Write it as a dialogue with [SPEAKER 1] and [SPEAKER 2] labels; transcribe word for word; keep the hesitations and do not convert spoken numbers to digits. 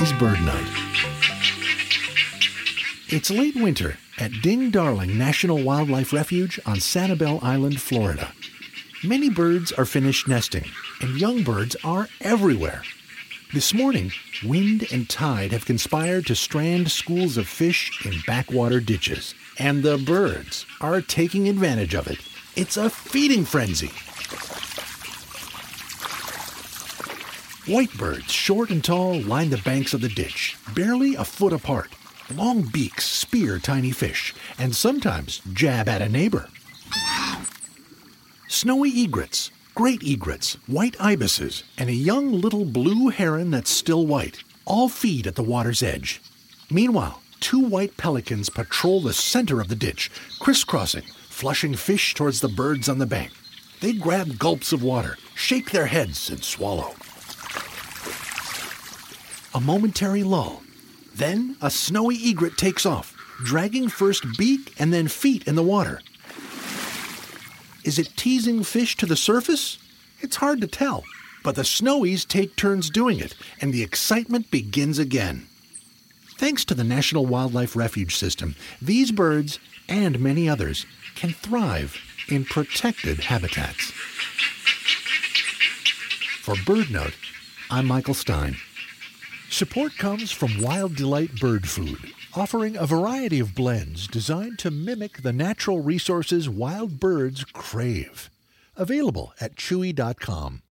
[SPEAKER 1] is Bird Night. It's late winter at Ding Darling National Wildlife Refuge on Sanibel Island, Florida. Many birds are finished nesting, and young birds are everywhere. This morning, wind and tide have conspired to strand schools of fish in backwater ditches, and the birds are taking advantage of it. It's a feeding frenzy. White birds, short and tall, line the banks of the ditch, barely a foot apart. Long beaks spear tiny fish, and sometimes jab at a neighbor. Snowy egrets, great egrets, white ibises, and a young little blue heron that's still white all feed at the water's edge. Meanwhile, two white pelicans patrol the center of the ditch, crisscrossing, flushing fish towards the birds on the bank. They grab gulps of water, shake their heads, and swallow. A momentary lull. Then a snowy egret takes off, dragging first beak and then feet in the water. Is it teasing fish to the surface? It's hard to tell, but the snowies take turns doing it, and the excitement begins again. Thanks to the National Wildlife Refuge System, these birds, and many others, can thrive in protected habitats. For BirdNote, I'm Michael Stein. Support comes from Wild Delight Bird Food, offering a variety of blends designed to mimic the natural resources wild birds crave. Available at chewy dot com.